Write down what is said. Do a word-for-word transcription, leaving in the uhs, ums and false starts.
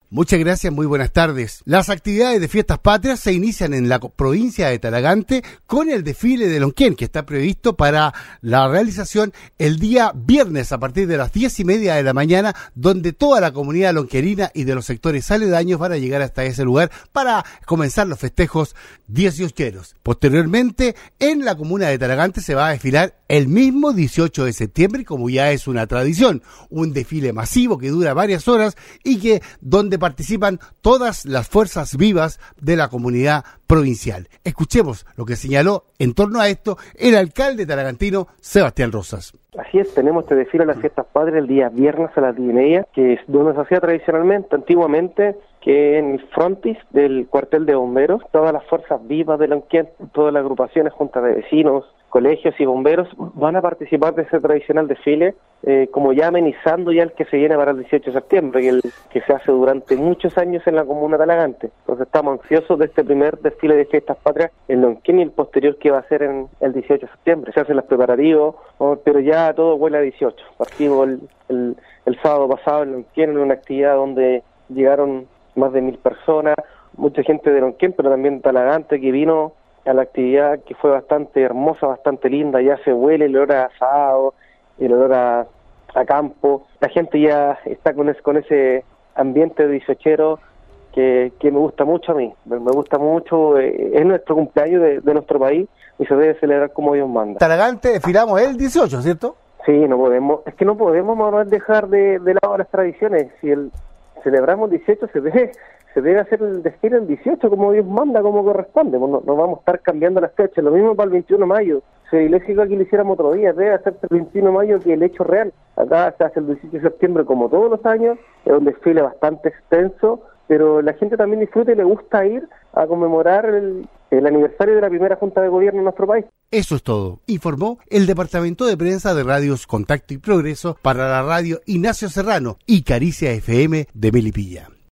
Muchas gracias, muy buenas tardes. Las actividades de Fiestas Patrias se inician en la provincia de Talagante con el desfile de Lonquén, que está previsto para la realización el día viernes a partir de las diez y media de la mañana, donde toda la comunidad lonquerina y de los sectores aledaños van a llegar hasta ese lugar para comenzar los festejos dieciocheros. Posteriormente, en la comuna de Talagante se va a desfilar el mismo dieciocho de septiembre, como ya es una tradición, un desfile masivo que dura varias horas y que donde participan todas las fuerzas vivas de la comunidad provincial. Escuchemos lo que señaló en torno a esto el alcalde talagantino Sebastián Rosas. Así es, tenemos este desfile a las Fiestas Patrias el día viernes a las diez y media, que es donde se hacía tradicionalmente, antiguamente, que en el frontis del cuartel de bomberos, todas las fuerzas vivas de Lonquén, todas las agrupaciones, juntas de vecinos, colegios y bomberos van a participar de ese tradicional desfile, eh, como ya amenizando ya el que se viene para el dieciocho de septiembre, que, el, que se hace durante muchos años en la comuna de Talagante. Entonces estamos ansiosos de este primer desfile de Fiestas Patrias en Lonquén y el posterior que va a ser en el dieciocho de septiembre. Se hacen los preparativos, pero ya todo huele a dieciocho. Partimos el, el, el sábado pasado en Lonquén en una actividad donde llegaron más de mil personas, mucha gente de Lonquén, pero también de Talagante, que vino a la actividad, que fue bastante hermosa, bastante linda. Ya se huele el olor a asado, el olor a, a campo. La gente ya está con ese, con ese ambiente de dieciochero que, que me gusta mucho a mí, me, me gusta mucho, eh, es nuestro cumpleaños de, de nuestro país y se debe celebrar como Dios manda. Talagante desfilamos el dieciocho, ¿cierto? Sí, no podemos, es que no podemos Manuel, dejar de, de lado las tradiciones. Si el celebramos dieciocho, se debe se debe hacer el desfile el dieciocho como Dios manda, como corresponde. No, no vamos a estar cambiando las fechas. Lo mismo para el veintiuno de mayo. Sería ilógico que lo hiciéramos otro día. Debe hacerse el veintiuno de mayo, que el hecho real. Acá se hace el dieciocho de septiembre como todos los años. Es un desfile bastante extenso, pero la gente también disfruta y le gusta ir a conmemorar el, el aniversario de la primera Junta de Gobierno en nuestro país. Eso es todo, informó el Departamento de Prensa de Radios Contacto y Progreso para la radio Ignacio Serrano y Caricia F M de Melipilla.